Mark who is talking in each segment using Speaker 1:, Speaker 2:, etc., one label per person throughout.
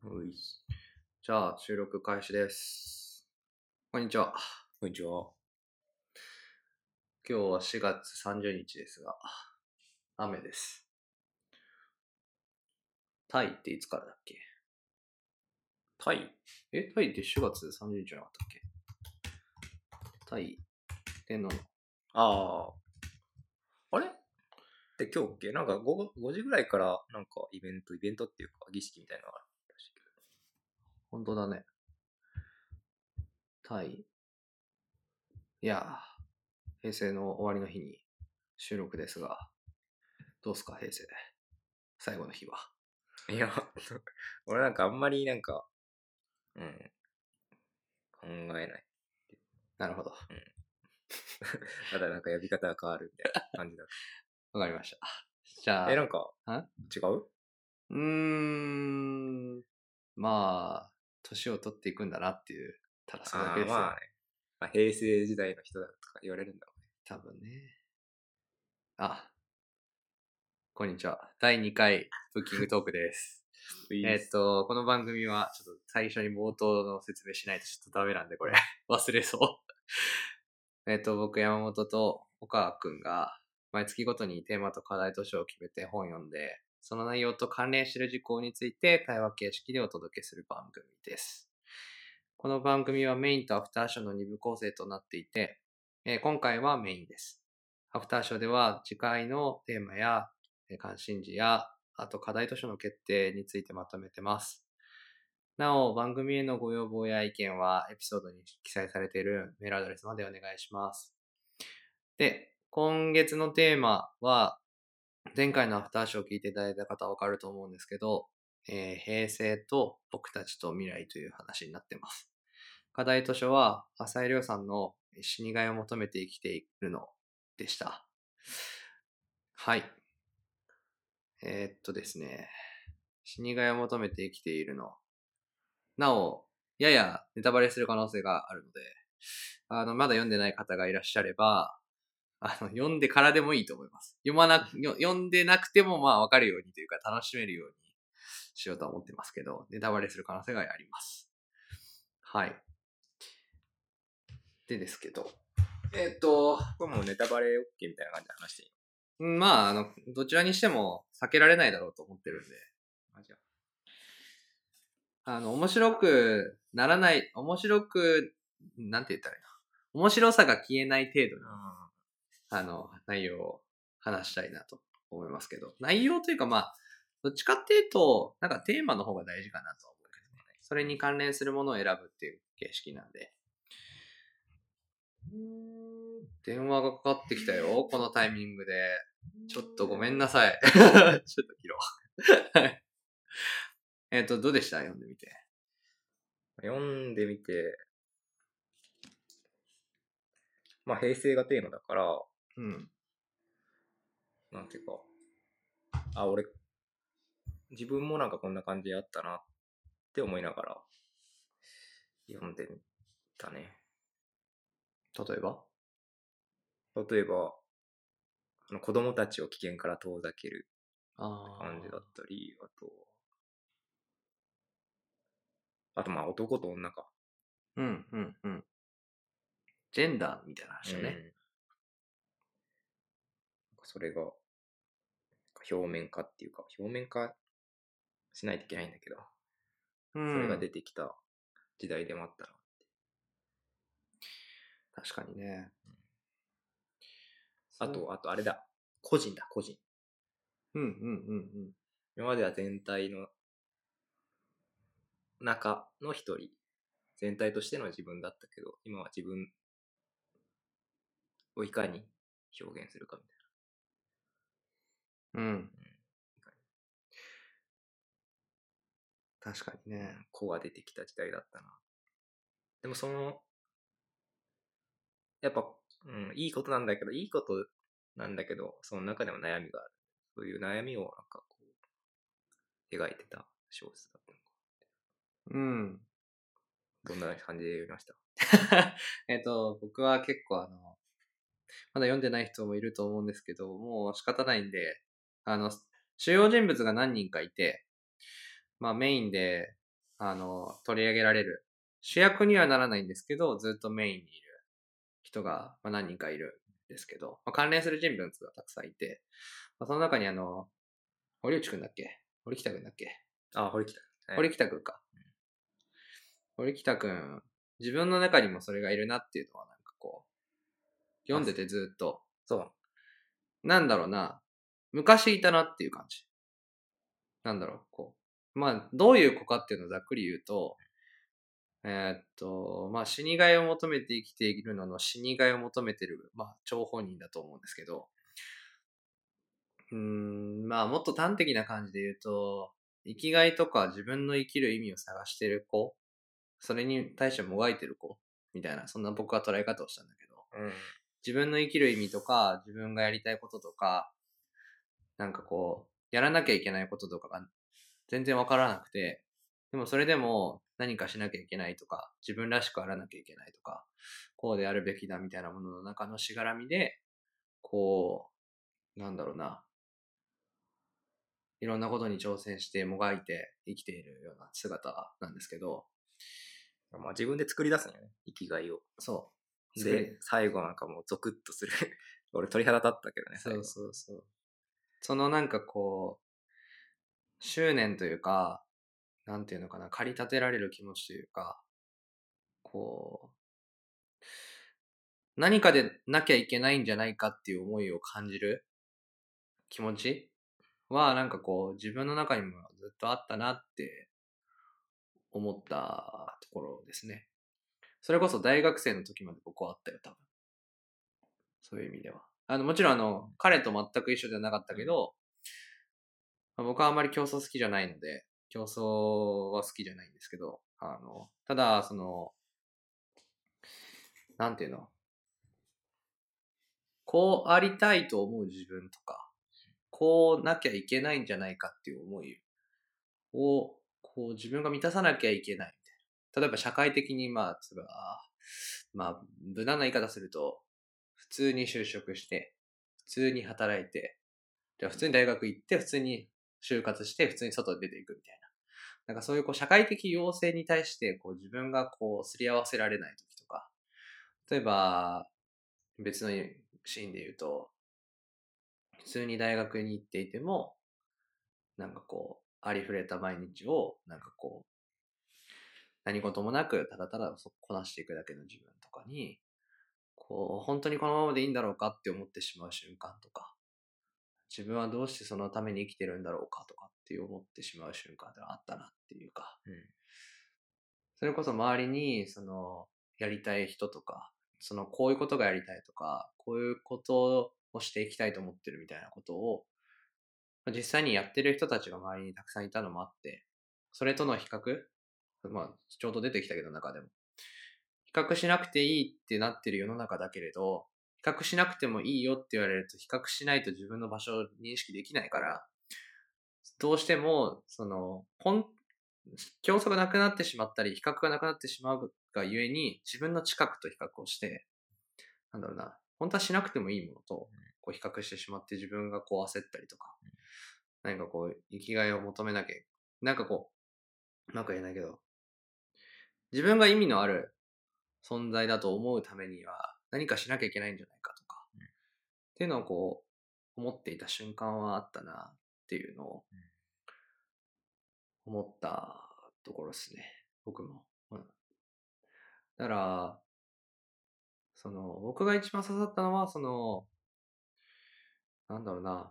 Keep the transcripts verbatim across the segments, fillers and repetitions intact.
Speaker 1: うい
Speaker 2: じゃあ、収録開始です。こんにちは。
Speaker 1: こんにちは。
Speaker 2: 今日はしがつさんじゅうにちですが、雨です。タイっていつからだっけ？
Speaker 1: タイ
Speaker 2: え、タイってしがつさんじゅうにちじゃなかったっけ？タイ天皇の。
Speaker 1: ああ。あれで、今日っけなんか 5, ごじぐらいからなんかイベント、イベントっていうか儀式みたいなのがあるらしいけど。
Speaker 2: 本当だね。タイ。いやー、平成の終わりの日に収録ですが、どうすか平成。最後の日は。
Speaker 1: いや、俺なんかあんまりなんか、うん、考えない。
Speaker 2: なるほど。
Speaker 1: うん。ただなんか呼び方が変わるみたいな感じだ。
Speaker 2: わかりました。じゃあ、
Speaker 1: え、なんか、
Speaker 2: ん
Speaker 1: 違う
Speaker 2: うーん、まあ、年を取っていくんだなっていう、ただそれだけ
Speaker 1: ああ、
Speaker 2: ですよ。
Speaker 1: まあね。まあ、平成時代の人だとか言われるんだろうね。
Speaker 2: 多分ね。あ、こんにちは。だいにかいブッキングトークです。えっと、この番組は、ちょっと最初に冒頭の説明しないとちょっとダメなんで、これ、忘れそう。えっと、僕、山本と岡川くんが、毎月ごとにテーマと課題図書を決めて本を読んで、その内容と関連している事項について対話形式でお届けする番組です。この番組はメインとアフターショーのに部構成となっていて、えー今回はメインです。アフターショーでは次回のテーマや関心事や、あと課題図書の決定についてまとめてます。なお、番組へのご要望や意見はエピソードに記載されているメールアドレスまでお願いします。で、今月のテーマは、前回のアフターショーを聞いていただいた方はわかると思うんですけど、えー平成と僕たちと未来という話になってます。課題図書は、浅井亮さんの死にがいを求めて生きているのでした。はい。えー、っとですね、死にがいを求めて生きているの。なお、ややネタバレする可能性があるので、あの、まだ読んでない方がいらっしゃれば、あの、読んでからでもいいと思います。読まな、読んでなくてもまあわかるようにというか楽しめるようにしようとは思ってますけど、ネタバレする可能性があります。はい。でですけど、えー、っと、
Speaker 1: これもうネタバレ OK みたいな感じで話していい
Speaker 2: まあ、あの、どちらにしても避けられないだろうと思ってるんで、
Speaker 1: のあ、じゃ
Speaker 2: あの、面白くならない、面白く、なんて言ったらいいの？面白さが消えない程度の、
Speaker 1: あ。
Speaker 2: あの、内容を話したいなと思いますけど、内容というかまあ、どっちかっていうと、なんかテーマの方が大事かなと思うけどね。それに関連するものを選ぶっていう形式なんで。電話がかかってきたよ、このタイミングで。ちょっとごめんなさい。ちょっと切ろう。えっと、どうでした読んでみて。
Speaker 1: 読んでみて、まあ平成がテーマだから、
Speaker 2: うん。
Speaker 1: なんていうか、あ、俺、自分もなんかこんな感じあったなって思いながら読んでみたね。
Speaker 2: 例えば
Speaker 1: 例えば、あの子供たちを危険から遠ざける
Speaker 2: あ
Speaker 1: 感じだったり、あと、あとまあ男と女か。
Speaker 2: ー。うん、うん、うん。ジェンダーみたいな話だね。
Speaker 1: うん。それが表面化っていうか、表面化しないといけないんだけど、
Speaker 2: うん。
Speaker 1: それが出てきた時代でもあったな。
Speaker 2: 確かにね。
Speaker 1: あと、あとあれだ。個人だ、個人。
Speaker 2: うん、うん、うん、うん。
Speaker 1: 今までは全体の中の一人。全体としての自分だったけど、今は自分をいかに表現するかみたいな。
Speaker 2: うん。
Speaker 1: うん
Speaker 2: 確かにね。
Speaker 1: 子が出てきた時代だったな。でもその、やっぱ、うん、いいことなんだけど、いいことなんだけど、その中でも悩みがある。そういう悩みをなんかこう、描いてた小説だったのか。
Speaker 2: うん。
Speaker 1: どんな感じで読みました？
Speaker 2: えっと、僕は結構あの、まだ読んでない人もいると思うんですけど、もう仕方ないんで、あの、主要人物が何人かいて、まあメインで、 あの、取り上げられる。主役にはならないんですけど、ずっとメインにいる人が、まあ、何人かいるんですけど、まあ、関連する人物がたくさんいて、まあ、その中にあの、堀内くんだっけ堀北くんだっけ
Speaker 1: あ、堀北。はい、
Speaker 2: 堀北くんか。堀北くん、自分の中にもそれがいるなっていうのはなんかこう、読んでてずっと、
Speaker 1: そう。
Speaker 2: なんだろうな、昔いたなっていう感じ。なんだろう、こう。まあ、どういう子かっていうのをざっくり言うと、えーっと、まあ、死にがいを求めて生きているのの死にがいを求めてる、まあ、張本人だと思うんですけど、うーん、まあ、もっと端的な感じで言うと、生きがいとか自分の生きる意味を探してる子、それに対してもがいてる子、みたいな、そんな僕は捉え方をしたんだけど、
Speaker 1: うん。
Speaker 2: 自分の生きる意味とか、自分がやりたいこととか、なんかこう、やらなきゃいけないこととかが全然わからなくて、でもそれでも何かしなきゃいけないとか、自分らしくあらなきゃいけないとか、こうであるべきだみたいなものの中のしがらみで、こう、なんだろうな、いろんなことに挑戦してもがいて生きているような姿なんですけど、
Speaker 1: まあ自分で作り出すんよね、生きがいを。
Speaker 2: そう。
Speaker 1: で、最後なんかもうゾクッとする。俺鳥肌立ったけどね、
Speaker 2: そうそうそう。そのなんかこう、執念というか、なんていうのかな、駆り立てられる気持ちというか、こう、何かでなきゃいけないんじゃないかっていう思いを感じる気持ちは、なんかこう、自分の中にもずっとあったなって思ったところですね。それこそ大学生の時まで僕はあったよ、多分。そういう意味では。あの、もちろんあの、彼と全く一緒じゃなかったけど、まあ僕はあんまり競争好きじゃないので、競争は好きじゃないんですけど、あの、ただ、その、なんていうの、こうありたいと思う自分とか、こうなきゃいけないんじゃないかっていう思いを、こう自分が満たさなきゃいけないみたいな。例えば社会的に、まあ、つば、まあ、無難な言い方すると、普通に就職して、普通に働いて、じゃあ普通に大学行って、普通に就活して、普通に外に出ていくみたいな。なんかそういうこう社会的要請に対してこう自分がこうすり合わせられない時とか、例えば別のシーンで言うと、普通に大学に行っていても、なんかこう、ありふれた毎日を、なんかこう、何事もなく、ただただこなしていくだけの自分とかに、こう、本当にこのままでいいんだろうかって思ってしまう瞬間とか、自分はどうしてそのために生きてるんだろうかとかって思ってしまう瞬間ではあったなっていうか、
Speaker 1: うん、
Speaker 2: それこそ周りに、その、やりたい人とか、その、こういうことがやりたいとか、こういうことをしていきたいと思ってるみたいなことを、実際にやってる人たちが周りにたくさんいたのもあって、それとの比較、まあ、ちょうど出てきたけど中でも、比較しなくていいってなってる世の中だけれど、比較しなくてもいいよって言われると、比較しないと自分の場所を認識できないから、どうしても、その、本、競争がなくなってしまったり、比較がなくなってしまうがゆえに、自分の近くと比較をして、なんだろうな、本当はしなくてもいいものと、こう比較してしまって自分がこう焦ったりとか、何かこう、生きがいを求めなきゃ、なんかこう、うまく言えないけど、自分が意味のある存在だと思うためには、何かしなきゃいけないんじゃないかとか、
Speaker 1: うん、
Speaker 2: っていうのをこう、思っていた瞬間はあったなっていうのを、思ったところですね。僕も。うん、だから、その、僕が一番刺さったのは、その、なんだろうな、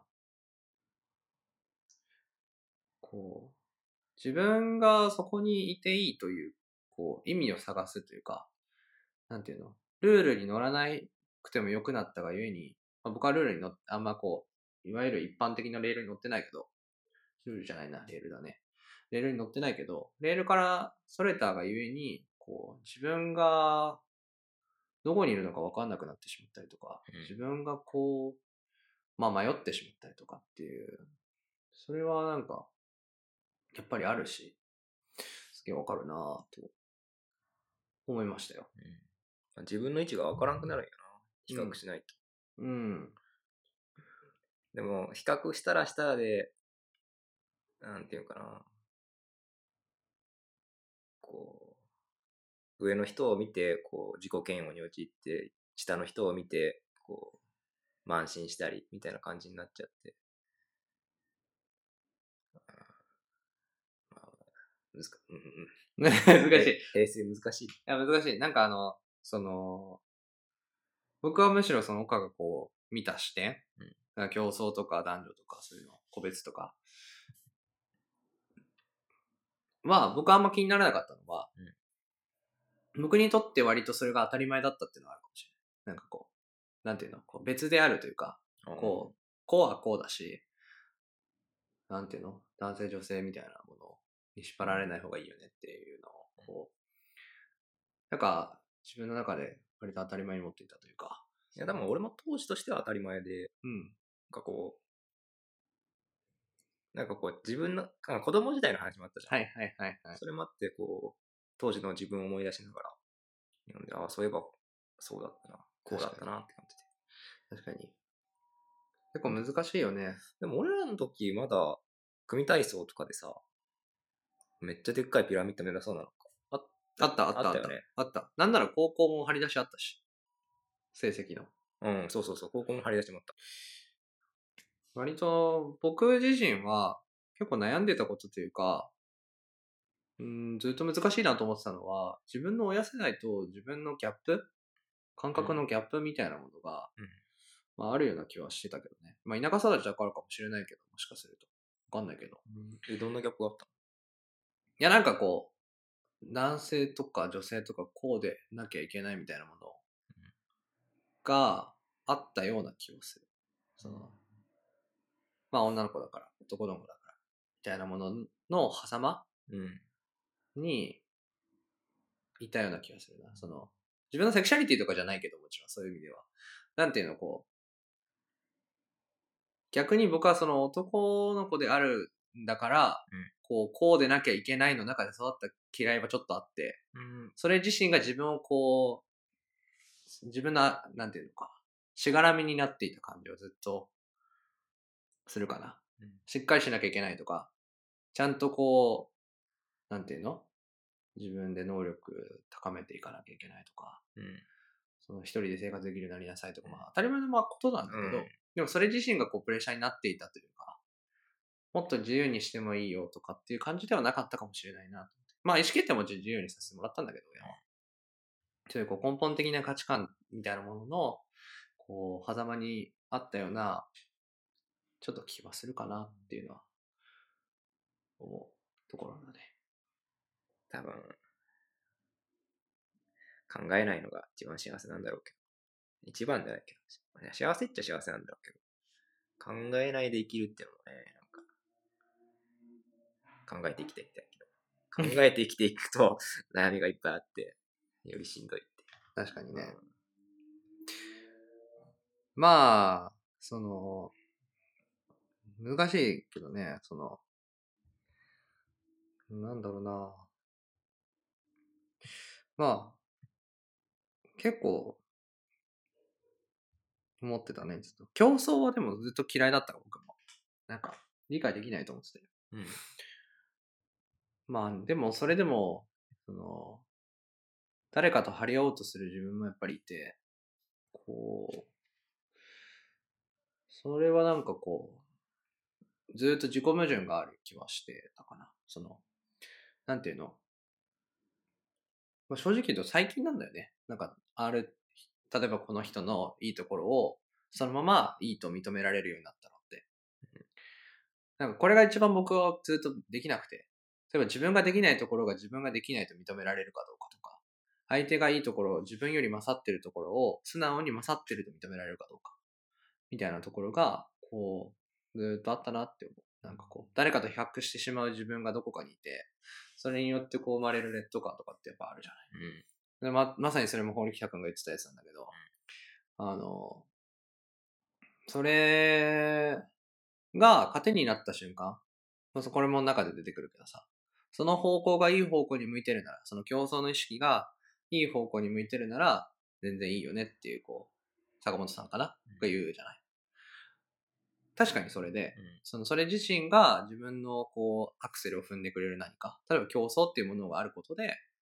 Speaker 2: こう、自分がそこにいていいという、こう、意味を探すというか、なんていうの、ルールに乗らなくても良くなったがゆえに、まあ、僕はルールに乗って、あんまこう、いわゆる一般的なレールに乗ってないけど、ルールじゃないな、レールだね。レールに乗ってないけど、レールからそれたがゆえに、こう、自分がどこにいるのか分かんなくなってしまったりとか、
Speaker 1: うん、
Speaker 2: 自分がこう、まあ迷ってしまったりとかっていう、それはなんか、やっぱりあるし、すげえわかるなぁと思いましたよ。
Speaker 1: うん、自分の位置が分からんくなるんやな、比較しないと。
Speaker 2: うん。うん、
Speaker 1: でも、比較したらしたらで、なんていうかな、 上の人を見てこう自己嫌悪に陥って、下の人を見てこう慢心したりみたいな感じになっちゃって、まあ、難しい、うんうん、
Speaker 2: 難しい。
Speaker 1: 平成難しい。い
Speaker 2: や、難しい。なんかあの、その、僕はむしろその岡がこう、見た視点、うん、競争とか男女とかそういうの、個別とか。まあ、僕はあんま気にならなかったのは、うん、僕にとって割とそれが当たり前だったっていうのはあるかもしれない。なんかこう、なんていうの、こう別であるというか、こう、こうはこうだし、なんていうの、男性女性みたいなものに縛られない方がいいよねっていうのを、こう、なんか自分の中で割と当たり前に持っていたというか。
Speaker 1: いや、でも俺も当時としては当たり前で、
Speaker 2: うん。
Speaker 1: なんかこう、なんかこう自分の、子供時代の話もあったじゃん。
Speaker 2: はいはいはいはい。
Speaker 1: それもあってこう、当時の自分を思い出しながら、読んで、ああ、そういえばそうだったな、こうだったなって感じ
Speaker 2: で。確かに。結構難しいよね。
Speaker 1: でも俺らの時まだ組体操とかでさ、めっちゃでっかいピラミッド目指そうなのか。
Speaker 2: ああったあったあった。あったよね。あった。なんなら高校も張り出しあったし。成績の。
Speaker 1: うん、そうそうそう、高校も張り出してもらった。
Speaker 2: 割と僕自身は結構悩んでたことというか、うん、ずっと難しいなと思ってたのは、自分の親世代と自分のギャップ感覚のギャップみたいなものが、うん、まあ、あるような気はしてたけどね。まあ、田舎育ちだからかもしれないけど、もしかすると。わかんないけど。
Speaker 1: うん、え、どんなギャップがあったの？
Speaker 2: いや、なんかこう、男性とか女性とかこうでなきゃいけないみたいなものがあったような気がする。その、まあ女の子だから、男の子だから、みたいなものの狭間、うん、にいたような気がするな。その、自分のセクシャリティとかじゃないけど、もちろんそういう意味では。なんていうの、こう、逆に僕はその男の子であるんだから、うん、こう、こうでなきゃいけないの中で育った嫌いはちょっとあって、うん、それ自身が自分をこう、自分の、なんていうのか、しがらみになっていた感じをずっとするかな。うん、しっかりしなきゃいけないとか、ちゃんとこう、なんていうの？自分で能力高めていかなきゃいけないとか、うん、その一人で生活できるようになりなさいとか、まあ当たり前のまあことなんだけど、うん、でもそれ自身がこうプレッシャーになっていたというか、もっと自由にしてもいいよとかっていう感じではなかったかもしれないなと。まあ意思決定も自由にさせてもらったんだけど、親は。そういうこう根本的な価値観みたいなものの、こう、狭間にあったような、ちょっと気はするかなっていうのは、思うところだね。
Speaker 1: 多分、考えないのが一番幸せなんだろうけど。一番じゃないけど。幸せっちゃ幸せなんだろうけど。考えないで生きるっていうのもね、なんか、考えて生きていきたいけど。考えて生きていくと悩みがいっぱいあって、よりしんどいって。
Speaker 2: 確かにね。うん、まあ、その、難しいけどね、その、なんだろうな。まあ、結構、思ってたね、ずっと。競争はでもずっと嫌いだった僕も。なんか、理解できないと思ってて。うん。まあ、でも、それでも、その、誰かと張り合おうとする自分もやっぱりいて、こう、それはなんかこう、ずっと自己矛盾がある気はしてたかな。その、なんていうの、まあ、正直言うと最近なんだよね。なんか、ある、例えばこの人のいいところを、そのままいいと認められるようになったのって。なんかこれが一番僕はずっとできなくて。例えば自分ができないところが自分ができないと認められるかどうかとか、相手がいいところを自分より勝ってるところを素直に勝ってると認められるかどうか。みたいなところが、こう、ずっとあったなって思う。なんかこう、誰かと比較してしまう自分がどこかにいて、それによってこう生まれる劣等感とかってやっぱあるじゃない。うん、で ま, まさにそれも堀北くんが言ってたやつなんだけど、あの、それが糧になった瞬間、これも中で出てくるけどさ、その方向がいい方向に向いてるなら、その競争の意識がいい方向に向いてるなら、全然いいよねっていう、こう、坂本さんかな、うん、が言うじゃない。確かにそれで、うん、そのそれ自身が自分のこうアクセルを踏んでくれる何か、例えば競争っていうものがあることで、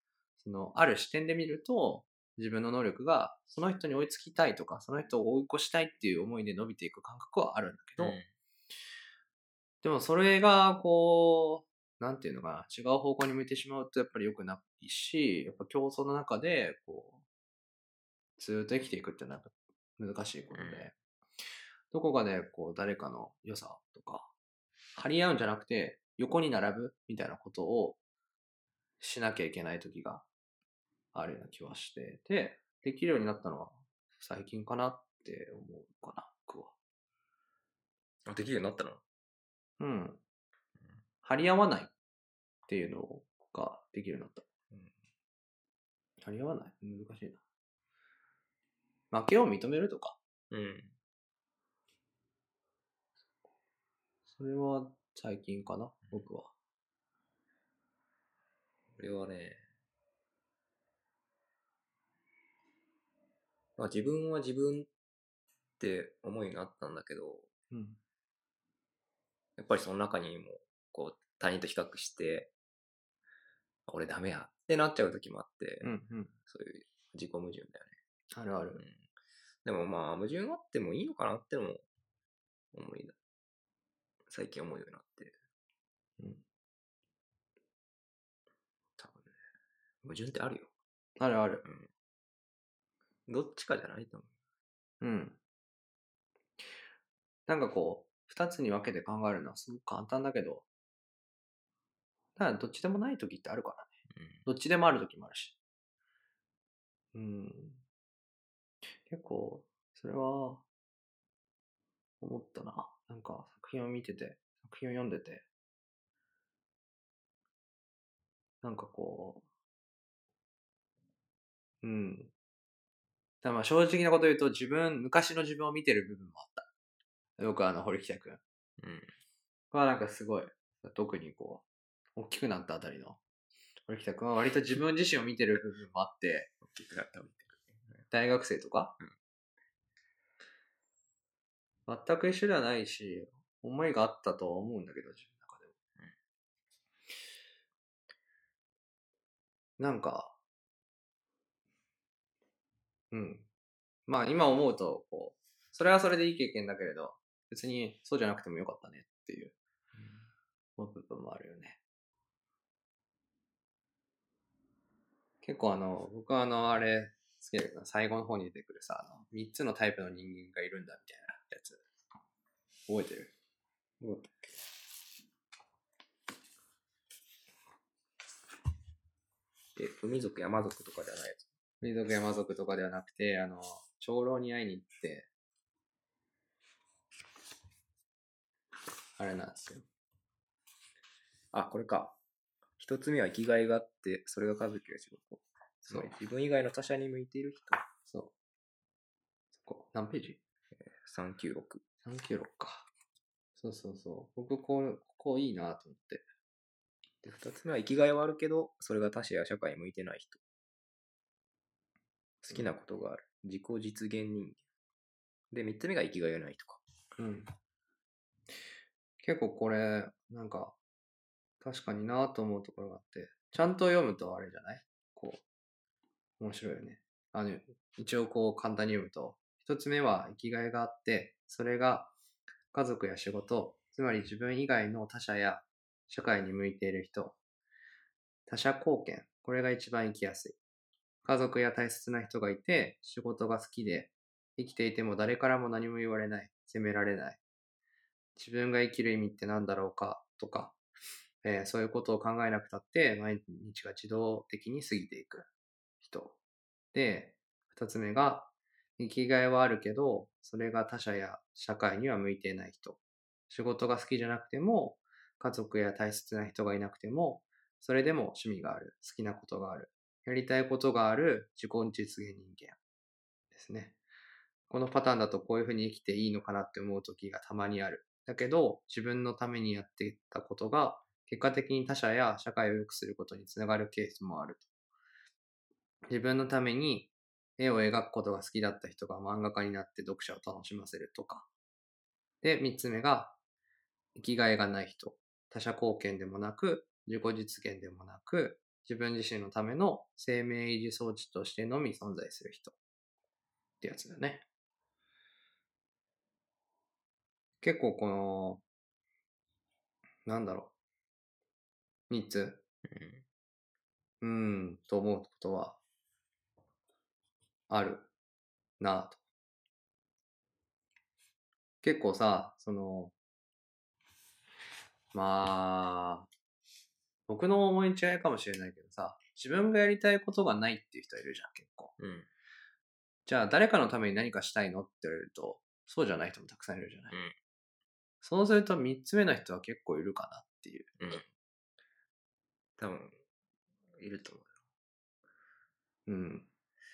Speaker 2: その、ある視点で見ると、自分の能力がその人に追いつきたいとか、その人を追い越したいっていう思いで伸びていく感覚はあるんだけど、
Speaker 1: うん
Speaker 2: でもそれが、こう、なんていうのかな、違う方向に向いてしまうとやっぱり良くないし、やっぱ競争の中で、こう、ずっと生きていくってのは難しいことで、
Speaker 1: うん
Speaker 2: どこかで、こう、誰かの良さとか、張り合うんじゃなくて、横に並ぶみたいなことをしなきゃいけない時があるような気はしてて、できるようになったのは最近かなって思うかな、僕は。
Speaker 1: あ、できるようになったの？
Speaker 2: うん。張り合わないっていうのができるようになった。
Speaker 1: うん
Speaker 2: 張り合わない難しいな。負けを認めるとか。
Speaker 1: うん。
Speaker 2: それは最近かな、僕は。
Speaker 1: 俺はね、まあ自分は自分って思いになったんだけど、
Speaker 2: うん。
Speaker 1: やっぱりその中にも、こう、他人と比較して、俺ダメやってなっちゃう時もあって、
Speaker 2: うんうん。
Speaker 1: そういう自己矛盾だよね。
Speaker 2: あるある。
Speaker 1: うん、でもまあ、矛盾あってもいいのかなってのも思いだ。最近思うようになって。
Speaker 2: うん。
Speaker 1: 多分ね、矛盾ってあるよ。
Speaker 2: あるある。
Speaker 1: うん。どっちかじゃないと思
Speaker 2: うん。なんかこう、二つに分けて考えるのはすごく簡単だけど、ただどっちでもない時ってあるからね。
Speaker 1: う。
Speaker 2: どっちでもある時もあるし。うん。結構、それは、思ったな。なんか作品を見てて、作品を読んでて、なんかこう、うん。だまあ正直なこと言うと自分、昔の自分を見てる部分もあった。僕はあの、堀北くん。
Speaker 1: うん。うん。
Speaker 2: これはなんかすごい、特にこう、大きくなったあたりの、堀北くんは割と自分自身を見てる部分もあって、
Speaker 1: 大きくなったみたい
Speaker 2: 大学生とか、
Speaker 1: うん、
Speaker 2: 全く一緒ではないし、思いがあったとは思うんだけど、自分の中でも。なんか、うん。まあ今思うと、こう、それはそれでいい経験だけれど、別にそうじゃなくてもよかったねっていう部分もあるよね。結構あの、僕はあの、あれ、好きだけど、最後の方に出てくるさ、あの、三つのタイプの人間がいるんだみたいなやつ。覚えてる？
Speaker 1: どうだったっけ？え、海族、山族とかじゃないやつ。
Speaker 2: 海賊山族とかではなくて、あの、長老に会いに行って、あれなんですよ。
Speaker 1: あ、これか。一つ目は生きがいがあって、それが家族や仕事。つまり自分以外の他者に向いている人。
Speaker 2: そう。そこ。何ページ？
Speaker 1: さんきゅうろく。
Speaker 2: さんきゅうろく か。そうそうそう。僕、こう、ここいいなと思って。
Speaker 1: で、二つ目は生きがいはあるけど、それが他者や社会に向いてない人。好きなことがある。自己実現人間。で、三つ目が生きがいがないとか。
Speaker 2: うん。結構これ、なんか、確かになと思うところがあって、ちゃんと読むとあれじゃない？こう、面白いよね。あの、一応こう簡単に読むと、一つ目は生きがいがあって、それが家族や仕事、つまり自分以外の他者や社会に向いている人、他者貢献、これが一番生きやすい。家族や大切な人がいて、仕事が好きで、生きていても誰からも何も言われない、責められない。自分が生きる意味って何だろうかとか、えーそういうことを考えなくたって毎日が自動的に過ぎていく人。で、二つ目が生きがいはあるけど、それが他者や社会には向いていない人。仕事が好きじゃなくても、家族や大切な人がいなくても、それでも趣味がある、好きなことがある、やりたいことがある自己実現人間ですね。このパターンだとこういうふうに生きていいのかなって思う時がたまにある。だけど、自分のためにやっていったことが、結果的に他者や社会を良くすることにつながるケースもあると。自分のために絵を描くことが好きだった人が漫画家になって読者を楽しませるとか。で、三つ目が、生きがいがない人。他者貢献でもなく、自己実現でもなく、 自分自身のための生命維持装置としてのみ存在する人ってやつだね。結構この、なんだろう。みっつ。うん、んと思うことは、あるなぁと。結構さ、その、まあ、僕の思い違いかもしれないけどさ、自分がやりたいことがないっていう人いるじゃん、結構。
Speaker 1: うん。
Speaker 2: じゃあ、誰かのために何かしたいのって言われると、そうじゃない人もたくさんいるじゃない。
Speaker 1: うん。
Speaker 2: そうするとみっつめの人は結構いるかなっていう。
Speaker 1: うん。多分、いると思
Speaker 2: うん。
Speaker 1: う。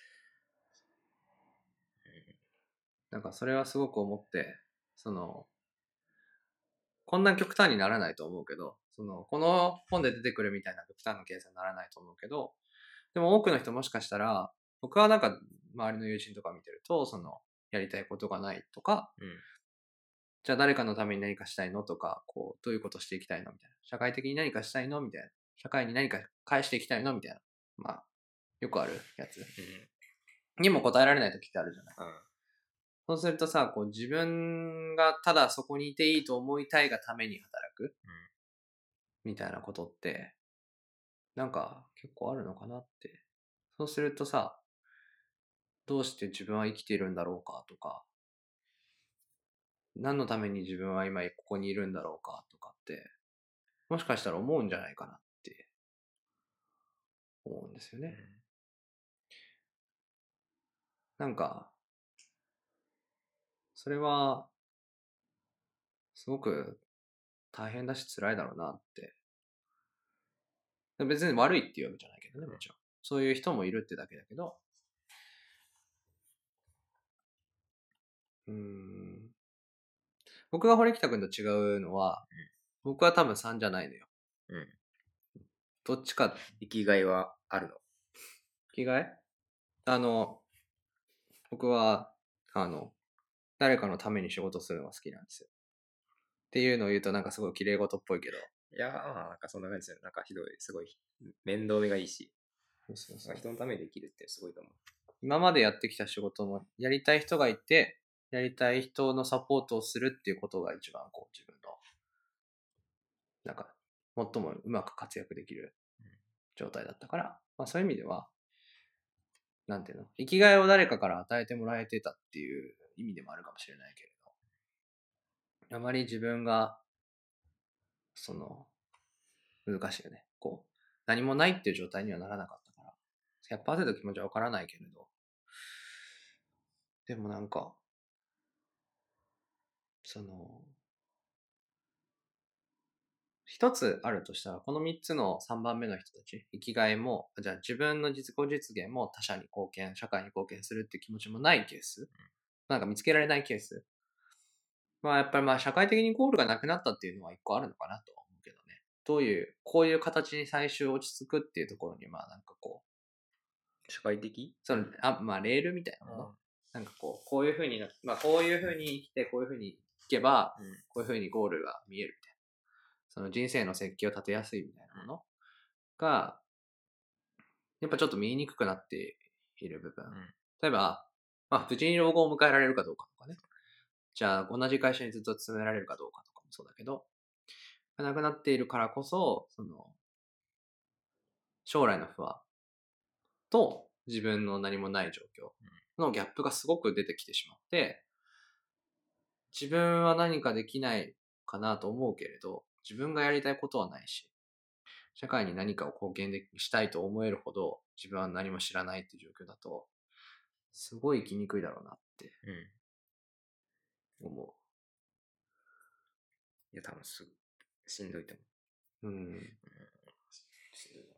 Speaker 2: なんかそれはすごく思って、その、こんな極端にならないと思うけど、その、この本で出てくるみたいな極端なケースにならないと思うけど、でも多くの人もしかしたら、僕はなんか周りの友人とか見てると、その、やりたいことがないとか、
Speaker 1: うん。
Speaker 2: じゃあ誰かのために何かしたいのとか、こう、どういうことしていきたいのみたいな。社会的に何かしたいのみたいな。社会に何か返していきたいのみたいな。まあ、よくあるやつ。
Speaker 1: うん。
Speaker 2: にも答えられない時ってあるじゃない。
Speaker 1: うん。
Speaker 2: そうするとさ、こう自分がただそこにいていいと思いたいがために働く、みたいなことって、なんか結構あるのかなって。そうするとさ、どうして自分は生きているんだろうかとか、何のために自分は今ここにいるんだろうかとかって、もしかしたら思うんじゃないかなって思うんですよね。なんか、それは、すごく大変だし辛いだろうなって。別に悪いっていうわけじゃないけどね、もちろん。そういう人もいるってだけだけど、うーん。僕が堀北くんと違うのは、うん、僕は多分さんじゃないのよ。
Speaker 1: うん。
Speaker 2: どっちか。
Speaker 1: 生きがいはあるの？
Speaker 2: 生きがい？あの、僕は、あの、誰かのために仕事するのが好きなんですよ。っていうのを言うとなんかすごい綺麗事っぽいけど。
Speaker 1: いやー、まあなんかそんな感じですよ。なんかひどい、すごい、面倒見がいいし。
Speaker 2: そうそうそう。
Speaker 1: 人のためにできるってすごいと思う。
Speaker 2: 今までやってきた仕事も、やりたい人がいて、やりたい人のサポートをするっていうことが一番こう自分の、なんか、最もうまく活躍できる状態だったから、まあそういう意味では、なんていうの、生きがいを誰かから与えてもらえてたっていう意味でもあるかもしれないけれど、あまり自分が、その、難しいよね。こう、何もないっていう状態にはならなかったから、ひゃくパーセント 気持ちはわからないけれど、でもなんか、その、一つあるとしたら、この三つの三番目の人たち、生きがいも、じゃあ自分の実己実現も他者に貢献、社会に貢献するって気持ちもないケース、なんか見つけられないケース、まあやっぱりまあ社会的にゴールがなくなったっていうのは一個あるのかなと思うけどね。どういう、こういう形に最終落ち着くっていうところにまあなんかこ
Speaker 1: う、社会的
Speaker 2: その、あ、まあレールみたいなもの。なんかこう、こういう風にな、まあこういう風に生きて、こういう風にいけば、うん、こういう風にゴールが見えるみたいな。その人生の設計を立てやすいみたいなものが、やっぱちょっと見えにくくなっている部分。うん、例えば、まあ無事に老後を迎えられるかどうかとかね。じゃあ同じ会社にずっと勤められるかどうかとかもそうだけど、なくなっているからこそ、その、将来の不安と自分の何もない状況のギャップがすごく出てきてしまって、自分は何かできないかなと思うけれど、自分がやりたいことはないし、社会に何かを貢献でしたいと思えるほど自分は何も知らないっていう状況だと、すごい生きにくいだろうなって思う。
Speaker 1: いや、多分すぐしんどいと思う。うん。うん、しんどい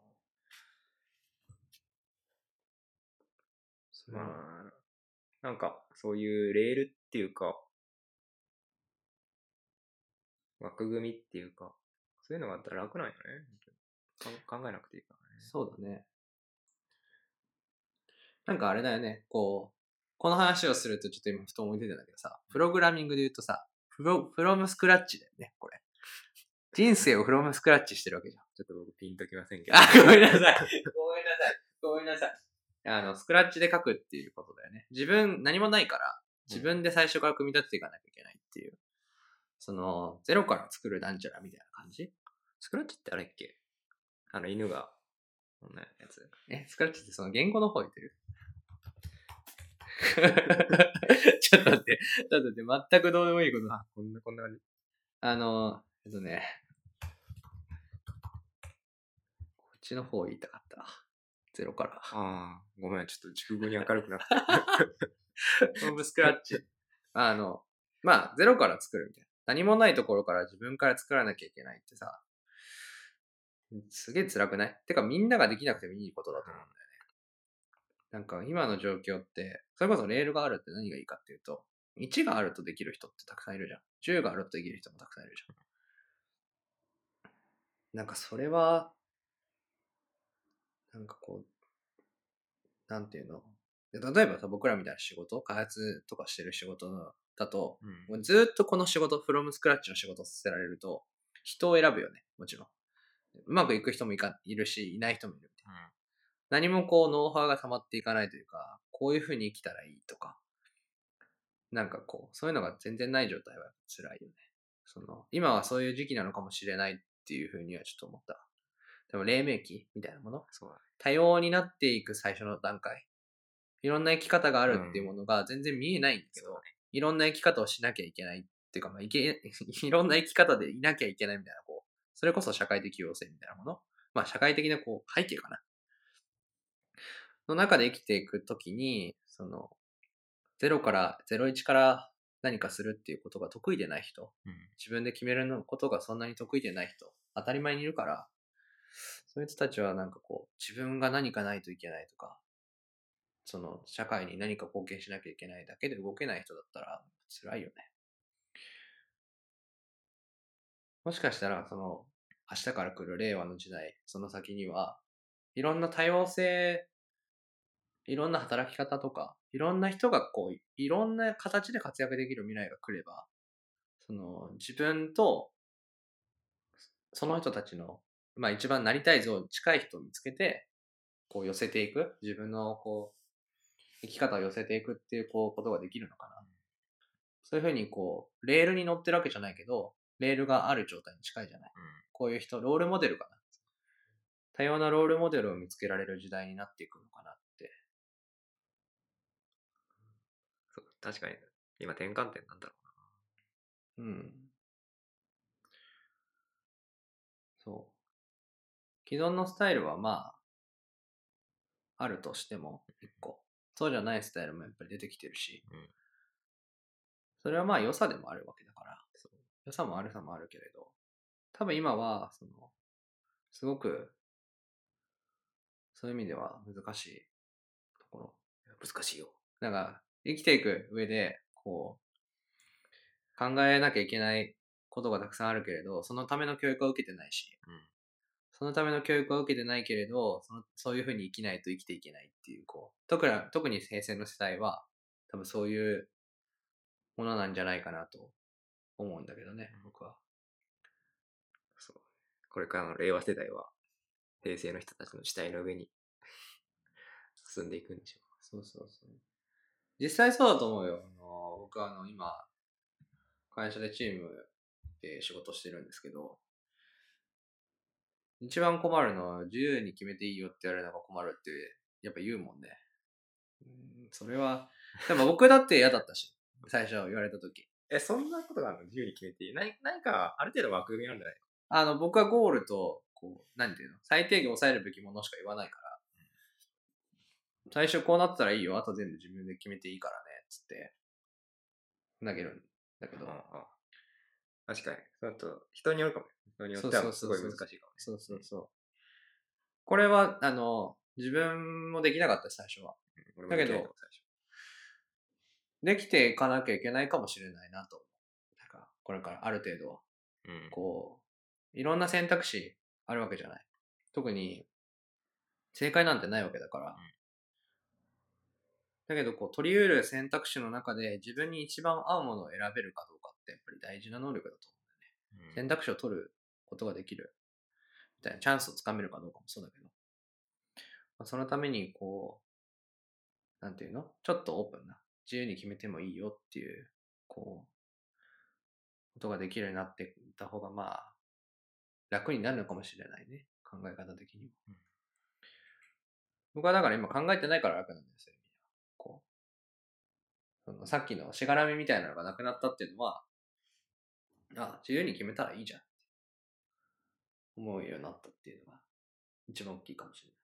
Speaker 1: な。まあ、なんか、そういうレールっていうか、枠組みっていうか、そういうのがあったら楽なんよね。考えなくていいからね。
Speaker 2: そうだね。なんかあれだよね、こう、この話をするとちょっと今ふと思い出てたんだけどさ、プログラミングで言うとさ、フロ、フロムスクラッチだよね、これ。人生をフロムスクラッチしてるわけじゃん。
Speaker 1: ちょっと僕ピンときませんけど。
Speaker 2: あ、ごめんなさい。ごめんなさい。ごめんなさい。あの、スクラッチで書くっていうことだよね。自分、何もないから、自分で最初から組み立てていかなきゃいけないっていう。その、ゼロから作るなんちゃらみたいな感じ。
Speaker 1: スクラッチってあれっけ？あの、犬が、こんなやつ。
Speaker 2: え、スクラッチってその言語の方言ってるちょっと待って、ちょっと待って、全くどうでもいいこと。
Speaker 1: あ、こんな、こんな感じ。
Speaker 2: あの、えっとね、こっちの方言いたかった。ゼロから。
Speaker 1: ああ、ごめん、ちょっと熟語に明るくなって。
Speaker 2: ホームスクラッチ。あの、まあ、ゼロから作るみたいな。何もないところから自分から作らなきゃいけないってさ、すげえ辛くない？てかみんなができなくてもいいことだと思うんだよね。なんか今の状況って、それこそレールがあるって何がいいかっていうと、いちがあるとできる人ってたくさんいるじゃん。じゅうがあるとできる人もたくさんいるじゃん。なんかそれは、なんかこう、なんていうの。例えばさ、僕らみたいな仕事、開発とかしてる仕事だと、
Speaker 1: うん、
Speaker 2: もうずっとこの仕事、フロムスクラッチの仕事をさせられると、人を選ぶよね、もちろん。うまくいく人もいかいるし、いない人もいるみたいな。うん、何もこう、ノウハウが溜まっていかないというか、こういう風に生きたらいいとか、なんかこう、そういうのが全然ない状態は辛いよね。その、今はそういう時期なのかもしれないっていう風にはちょっと思った。でも、黎明期みたいなもの、
Speaker 1: そうだね、
Speaker 2: 多様になっていく最初の段階。いろんな生き方があるっていうものが全然見えないんだけど、うん、いろんな生き方をしなきゃいけないっていうか、まあ、いけ、いろんな生き方でいなきゃいけないみたいな、こう、それこそ社会的要請みたいなもの。まあ、社会的なこう、背景かな。の中で生きていくときに、その、ゼロから、ゼロイチから何かするっていうことが得意でない人、うん、自分で決めることがそんなに得意でない人、当たり前にいるから、そういう人たちはなんかこう、自分が何かないといけないとか、その社会に何か貢献しなきゃいけないだけで動けない人だったら辛いよね。もしかしたら、その、明日から来る令和の時代、その先には、いろんな多様性、いろんな働き方とか、いろんな人がこう、いろんな形で活躍できる未来が来れば、その、自分と、その人たちの、まあ一番なりたい像に近い人を見つけて、こう寄せていく、自分のこう、生き方を寄せていくっていうこうことができるのかな。そういうふうにこう、レールに乗ってるわけじゃないけど、レールがある状態に近いじゃない。うん、こういう人、ロールモデルかな。多様なロールモデルを見つけられる時代になっていくのかなって。
Speaker 1: そう、確かに、今転換点なんだろ
Speaker 2: うな。うん。そう。既存のスタイルはまあ、あるとしても、一個。そうじゃないスタイルもやっぱり出てきてるし、うん、それはまあ良さでもあるわけだから、そう、良さも悪さもあるけれど、多分今は、その、すごく、そういう意味では難しいところ。
Speaker 1: 難しいよ。
Speaker 2: なんか、生きていく上で、こう、考えなきゃいけないことがたくさんあるけれど、そのための教育は受けてないし、うん、そのための教育は受けてないけれど、そのそういうふうに生きないと生きていけないっていう、こう、特に、特に平成の世代は、多分そういうものなんじゃないかなと思うんだけどね、僕は。
Speaker 1: そう。これからの令和世代は、平成の人たちの地帯の上に進んでいくんでしょう。
Speaker 2: そうそうそう。実際そうだと思うよ。あの僕はあの今、会社でチームで仕事してるんですけど、一番困るのは自由に決めていいよって言われるのが困るってやっぱ言うもんね。うん、それは、でも僕だって嫌だったし、最初言われたとき。
Speaker 1: え、そんなことがあるの？自由に決めていい？何、何かある程度枠組みなんじゃないの？
Speaker 2: あの、僕はゴールと、こう、なんていうの、最低限抑えるべきものしか言わないから、最初こうなったらいいよ、あと全部自分で決めていいからね、つって、投げるんだけど。ああ、
Speaker 1: 確かに。そと人によるかも。人によってはすごい難しいかもね。
Speaker 2: そうそうそう。これは、あの、自分もできなかった、最初は。うん、だけど、できていかなきゃいけないかもしれないなと。なんか、これからある程度、うん、こう、いろんな選択肢あるわけじゃない。特に、正解なんてないわけだから。うん、だけど、こう、取り得る選択肢の中で自分に一番合うものを選べるかどうかってやっぱり大事な能力だと思うんだよね。うん、選択肢を取ることができる。 みたいなチャンスをつかめるかどうかもそうだけど、まあ、そのためにこう、なんていうのちょっとオープンな、自由に決めてもいいよっていう、こう、ことができるようになっていった方が、まあ、楽になるのかもしれないね。考え方的にも。うん、僕はだから今考えてないから楽なんですよ。こう、そのさっきのしがらみみたいなのがなくなったっていうのは、あ、自由に決めたらいいじゃんって思うようになったっていうのが一番大きいかもしれない。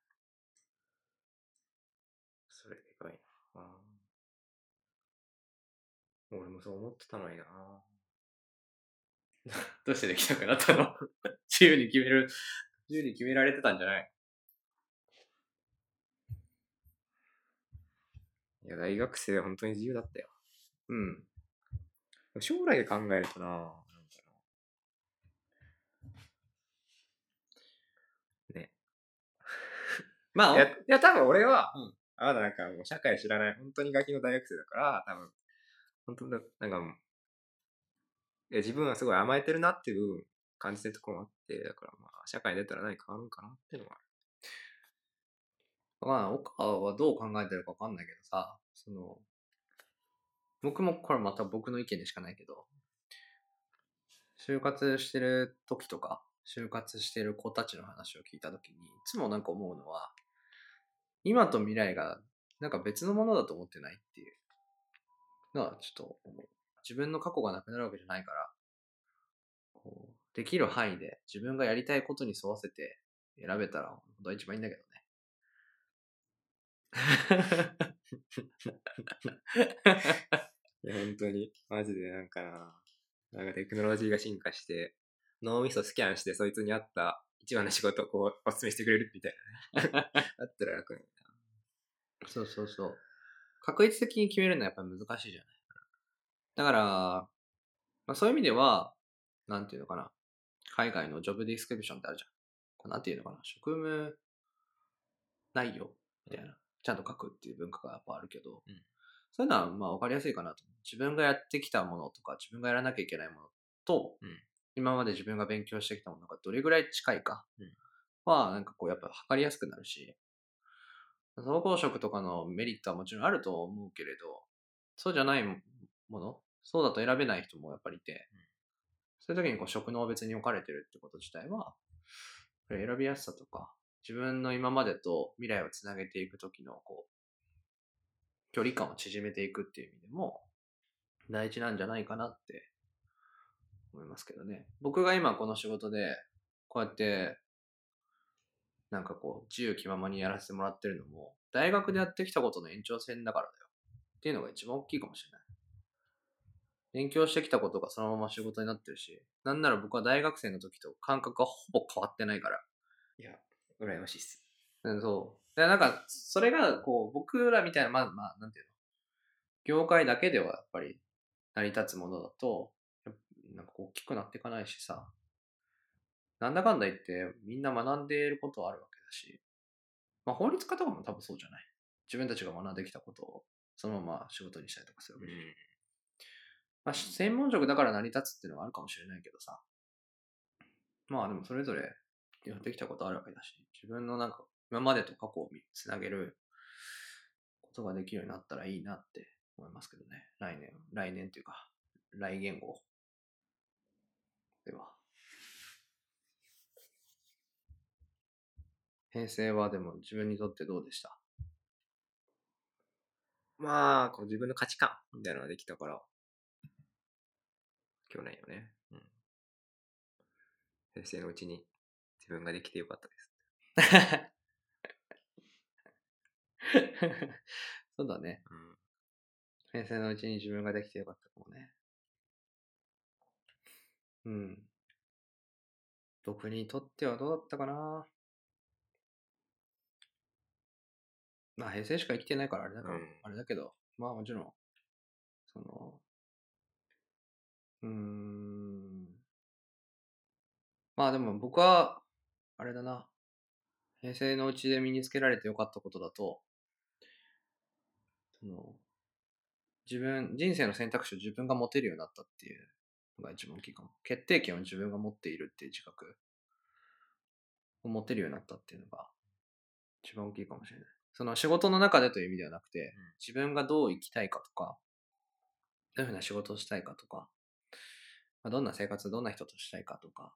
Speaker 1: それでかいな。あ俺もそう思ってたのにな。
Speaker 2: どうしてできなくなったの？自由に決める、自由に決められてたんじゃない？
Speaker 1: いや、大学生は本当に自由だったよ。
Speaker 2: うん。
Speaker 1: 将来で考えるとな、なんかな。ね。
Speaker 2: まあ、
Speaker 1: いや、いや多分俺は、
Speaker 2: うん、
Speaker 1: あなたなんかもう社会知らない、本当にガキの大学生だから、多分、本当になんかもう、いや自分はすごい甘えてるなっていう部分感じてるところもあって、だからまあ、社会に出たら何か変わるんかなっていうのがある。
Speaker 2: まあ、岡はどう考えてるかわかんないけどさ、その、僕もこれまた僕の意見でしかないけど、就活してる時とか、就活してる子たちの話を聞いた時に、いつもなんか思うのは、今と未来がなんか別のものだと思ってないっていうのはちょっと思う。自分の過去がなくなるわけじゃないから、こうできる範囲で自分がやりたいことに沿わせて選べたら本当は一番いいんだけどね。
Speaker 1: いや、本当に、マジでなんかな、なんかテクノロジーが進化して、脳みそスキャンしてそいつに合った一番の仕事をこうお勧めしてくれるみたいなね。だったら楽に
Speaker 2: な。そうそうそう。確率的に決めるのはやっぱり難しいじゃない。だから、まあ、そういう意味では、なんていうのかな。海外のジョブディスクリプションってあるじゃん。こうなんていうのかな。職務内容みたいな。ちゃんと書くっていう文化がやっぱあるけど、うん、そういうのはまあ分かりやすいかなと。自分がやってきたものとか、自分がやらなきゃいけないものと、うん、今まで自分が勉強してきたものがどれぐらい近いかは、なんかこうやっぱ測りやすくなるし、総合職とかのメリットはもちろんあると思うけれど、そうじゃないもの、そうだと選べない人もやっぱりいて、うん、そういう時にこう職能別に置かれてるってこと自体は、選びやすさとか、自分の今までと未来をつなげていく時のこう、距離感を縮めていくっていう意味でも、大事なんじゃないかなって思いますけどね。僕が今この仕事で、こうやって、なんかこう、自由気ままにやらせてもらってるのも、大学でやってきたことの延長線だからだよ。っていうのが一番大きいかもしれない。勉強してきたことがそのまま仕事になってるし、なんなら僕は大学生の時と感覚がほぼ変わってないから。
Speaker 1: いや、羨ましいっす。
Speaker 2: うん、そう。でなんか、それが、こう、僕らみたいな、まあ、まあ、なんていうの、業界だけではやっぱり成り立つものだと、なんか大きくなっていかないしさ、なんだかんだ言ってみんな学んでいることはあるわけだし、まあ法律家とかも多分そうじゃない。自分たちが学んできたことをそのまま仕事にしたりとかするわけで、うん、まあ専門職だから成り立つっていうのはあるかもしれないけどさ、まあでもそれぞれやってきたことあるわけだし、自分のなんか今までと過去をつなげることができるようになったらいいなって思いますけどね。来年、来年というか、来言語では。平成はでも自分にとってどうでした？
Speaker 1: まあ、こう自分の価値観みたいなのができたから、去年よね。うん。平成のうちに自分ができてよかったです。
Speaker 2: そうだね。うん。平成のうちに自分ができてよかったかもね。うん。僕にとってはどうだったかな。まあ平成しか生きてないからあれだから、うん、あれだけど、まあもちろん、その、うーん。まあでも僕は、あれだな。平成のうちで身につけられてよかったことだと、その、自分、人生の選択肢を自分が持てるようになったっていうのが一番大きいかも。決定権を自分が持っているっていう自覚。 持てるようになったっていうのが一番大きいかもしれない。その仕事の中でという意味ではなくて、
Speaker 1: うん、
Speaker 2: 自分がどう生きたいかとか、どういうふうな仕事をしたいかとか、まあ、どんな生活、どんな人としたいかとか、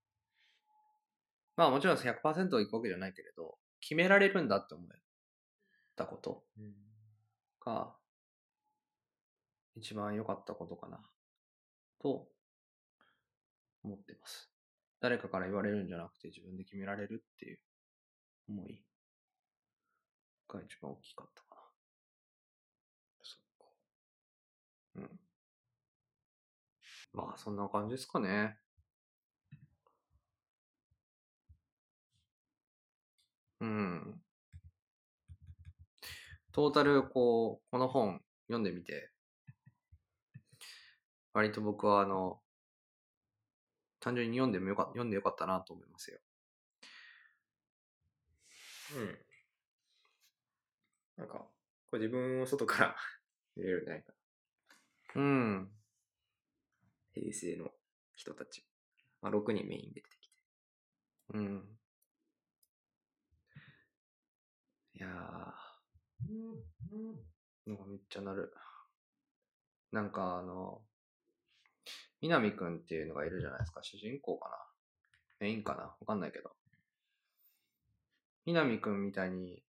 Speaker 2: まあもちろんひゃくパーセントいくわけじゃないけれど、決められるんだって思ったことが、一番良かったことかな、と思ってます。誰かから言われるんじゃなくて自分で決められるっていう思いが一番大きかったか
Speaker 1: そっか。
Speaker 2: な。うん。まあそんな感じですかね。うん。トータルこう、この本読んでみて、割と僕はあの、単純に読んでもよかった、読んでよかったなと思いますよ。
Speaker 1: うん。なんか、こう自分を外から見れるんじゃないかな。
Speaker 2: うん。
Speaker 1: 平成の人たち。まあ、ろくにんメインで出てきて。
Speaker 2: うん。いやー、なんかめっちゃなる。なんかあの、南くんっていうのがいるじゃないですか。主人公かな。メインかな。わかんないけど。南くんみたいに、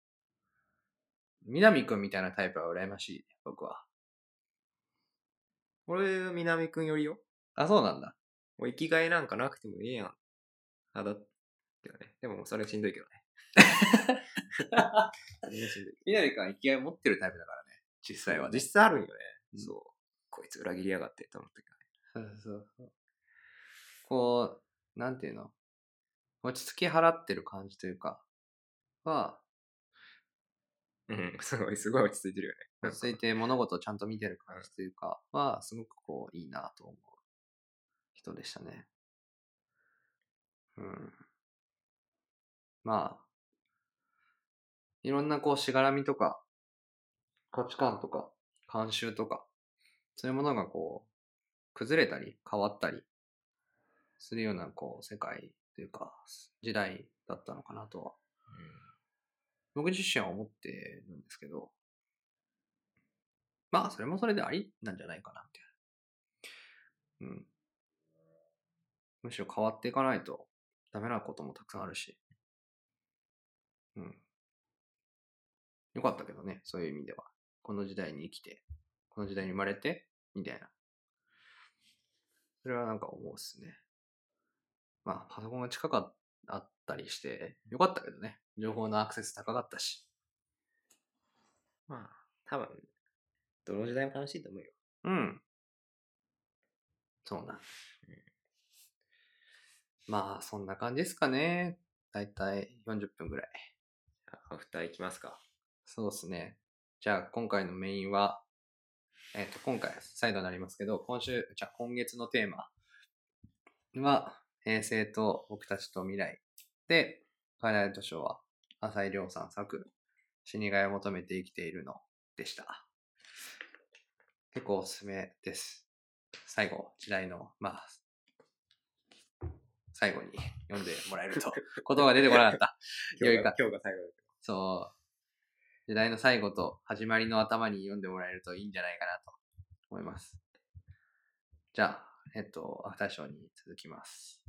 Speaker 2: 南くんみたいなタイプは羨ましい、僕は。
Speaker 1: 俺、南くんよりよ。
Speaker 2: あ、そうなんだ。
Speaker 1: もう生きがいなんかなくてもいいやん。あ、だけどね。でも、それしんどいけどね。全然しんどいけ
Speaker 2: 南くんは生きがい持ってるタイプだからね。実際は
Speaker 1: ど。
Speaker 2: ね。
Speaker 1: 実際あるんよね。
Speaker 2: うん
Speaker 1: そう。こいつ裏切りやがってと思ったけどね。
Speaker 2: そうそうそう。こう、なんていうの、落ち着き払ってる感じというか、は、
Speaker 1: うん、すごい、すごい落ち着いてるよね。
Speaker 2: 落ち着いて物事をちゃんと見てる感じというか、は、すごくこう、いいなと思う人でしたね。うん。まあ、いろんなこう、しがらみとか、価値観とか、慣習とか、そういうものがこう、崩れたり、変わったりするような、こう、世界というか、時代だったのかなとは、僕自身は思ってるんですけど、まあ、それもそれでありなんじゃないかな、みたいな。うん。むしろ変わっていかないとダメなこともたくさんあるし。うん。よかったけどね、そういう意味では。この時代に生きて、この時代に生まれて、みたいな。それはなんか思うっすね。まあ、パソコンが近かったりして、よかったけどね。情報のアクセス高かったし。
Speaker 1: まあ、多分、どの時代も楽しいと思うよ。
Speaker 2: うん。そうな。まあ、そんな感じですかね。だいたいよんじゅっぷんぐらい。
Speaker 1: アフターいきますか。
Speaker 2: そうっすね。じゃあ、今回のメインは、えっ、と、今回、再度になりますけど、今週、じゃあ今月のテーマは、平成と僕たちと未来。で、ハイライトショーは、浅井亮さん作、死にがいを求めて生きているのでした。結構おすすめです。最後、時代の、まあ、最後に読んでもらえると、言葉が出てこなかった。
Speaker 1: 今日が
Speaker 2: 良いか。
Speaker 1: 今日が最後だけど。
Speaker 2: そう。時代の最後と始まりの頭に読んでもらえるといいんじゃないかなと思います。じゃあ、えっと、アフターショーに続きます。